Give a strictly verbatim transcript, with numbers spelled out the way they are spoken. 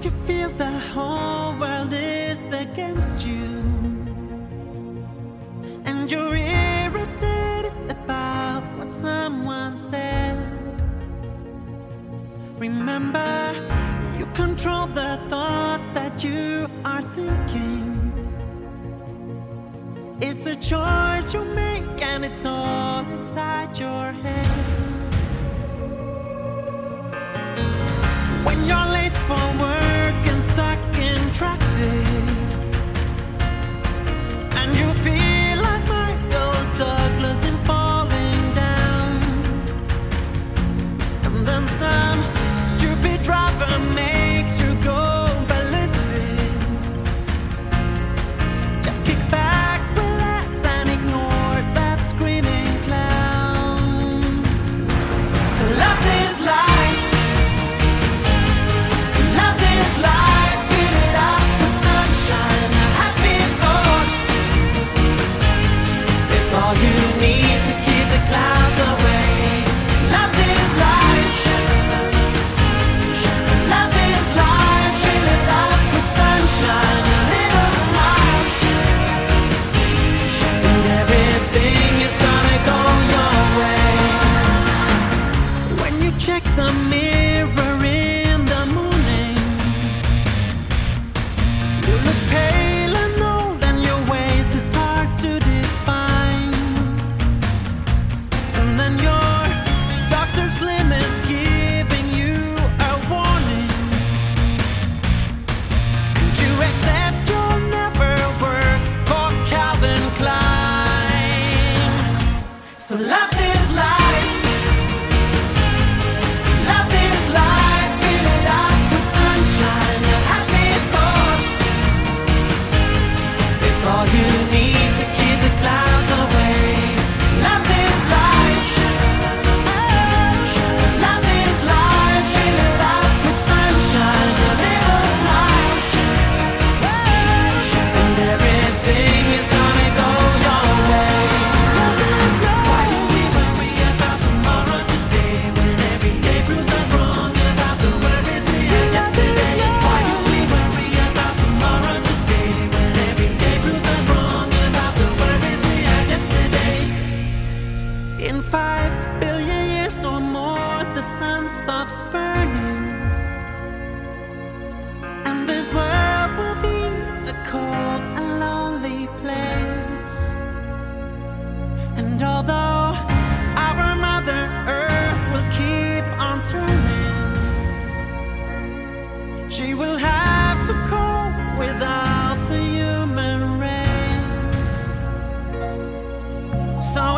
you feel the whole world is against you, and you're irritated about what someone said, remember, you control the thoughts that you are thinking. It's a choice you make, and it's all inside your head. When you're late for work and stuck in traffic, and you feel like Michael Douglas in Falling Down, and then some stupid driver makes you go ballistic, just kick back, relax, and ignore that screaming clown. So love this life. Love this life, fill it up with sunshine, a happy thought. It's all you need to keep the clouds away. Love this life. Love this life, fill it up with sunshine, a little smile, and everything is gonna go your way. When you check the mirror in the morning, you look pale and old, and your waist is hard to define. And then your Doctor Slim is giving you a warning, and you accept you'll never work for Calvin Klein. So love this life. Love this life, fill it up with sunshine, a happy thought. It's all you need to keep the clouds away. Love this life. Love this life, fill it up with sunshine, a little smile, and everything is gonna go your way. Why do we worry about tomorrow today, when every day proves us wrong about the worries we had yesterday? Why do we worry about tomorrow today, when every day proves us wrong about the worries we had yesterday? In five billion years or more, the sun stops burning, and this world will be a cold and lonely place. And although our Mother Earth will keep on turning, she will have to cope without the human race. So